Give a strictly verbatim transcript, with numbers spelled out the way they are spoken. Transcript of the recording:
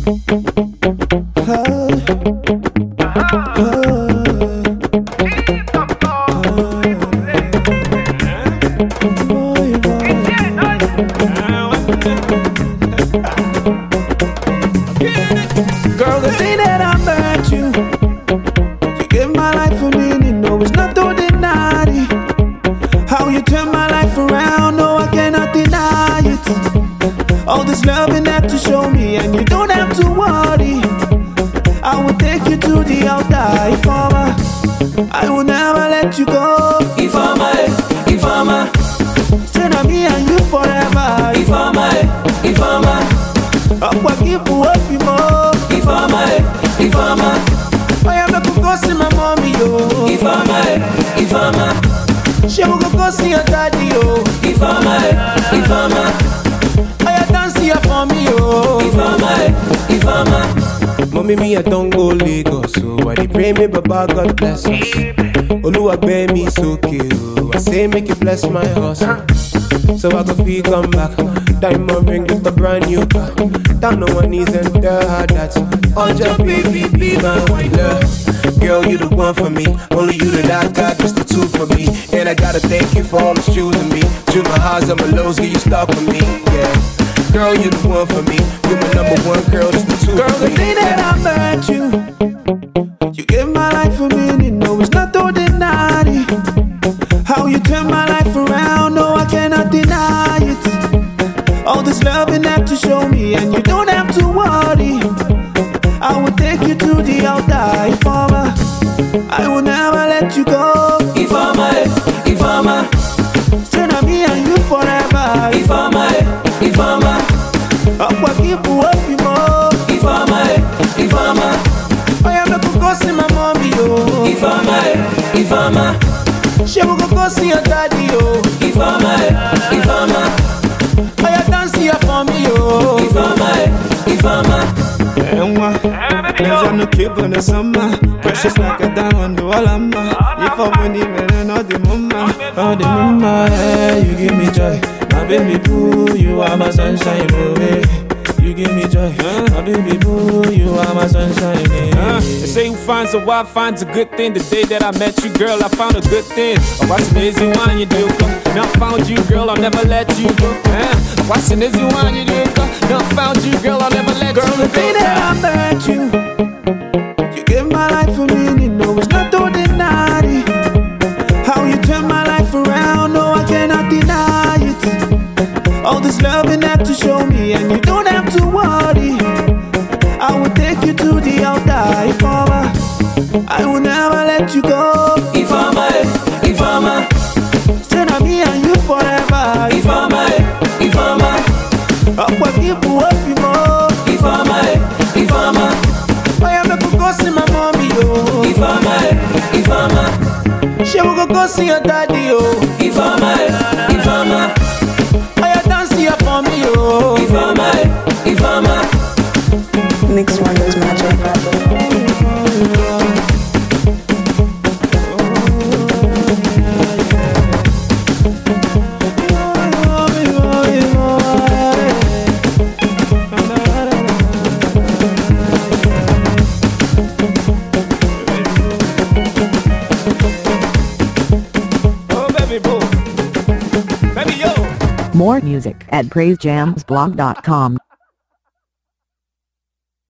Girl, the day that I met you, you gave my life a meaning, no, it's not ordinary. How you turn my life around, no, I cannot deny it. All this loving that you show me, and you don't have to worry. I will take you to the altar, Ifeoma. I will never let you go, Ifeoma, Ifeoma. Stay on me and you forever, Ifeoma, Ifeoma. Up what keep up you more, Ifeoma, Ifeoma. I am not go see my mommy, yo, Ifeoma, Ifeoma. She will go see your daddy, yo, Ifeoma, Ifeoma. I am dance here for me, yo, Ifeoma, Ifeoma. Mommy, me I don't go Lagos, so I dey pray me Baba God bless us. Oluwa bear me so kill, I say make you bless my hustle, so I can feel come back. Diamond ring with a brand new car. Down on one knees and tell her that oh, just baby, be my wife. Girl, you the one for me. Only you that I got, just the two for me. And I gotta thank you for always choosing me. Choose my highs and my lows, get you stuck with me. Yeah, girl, you the one for me. You my number one girl, just the two girl, for me. Girl, the day that I met you, you gave my life a meaning. No, it's not ordinary. How you turn my life around, no, I cannot deny it. All this loving that you show me, and you don't have to worry. I will take you to the altar, Ifeoma. I will never let you go, Ifeoma, Ifeoma. Stay on me and you forever, Ifeoma, Ifeoma. Up what keep up you more, Ifeoma, Ifeoma. I am not go see my mommy, yo, Ifeoma, Ifeoma. She will go see your daddy, yo, Ifeoma, Ifeoma. I dance here for me, yo, Ifeoma, Ifeoma. Emma, pleasure no keep on the summer. Precious like a diamond, do all I'm if I win even all the mama, all the mama, hey, you give me joy. My baby boo, you are my sunshine, baby. You give me joy, huh? My baby boo, you are my sunshine. Uh, they say who finds a wife finds a good thing. The day that I met you, girl, I found a good thing. Oh, what's an easy one you do? Now I found you, girl, I'll never let you go. Uh, what's an easy one you do? Now I found you, girl, I'll never let girl, you go. Girl, the day that I met you, you gave my life a meaning. No, it's not ordinary. How you turn my life around, no, I cannot deny it. All this loving that you show me, and you don't have to worry. I will take you to the altar, Ifeoma. I will never let you go, Ifeoma, Ifeoma. Stay on me and you forever, Ifeoma, Ifeoma. Up what keep up you more, Ifeoma, Ifeoma. I am not go see my mommy, yo, Ifeoma, Ifeoma. She will go go see your daddy, yo, Ifeoma, Ifeoma. For me, oh, Ifeoma, Ifeoma. Mix Wonders Magic. Oh, baby boo, baby yo. More music at praise jams blog dot com.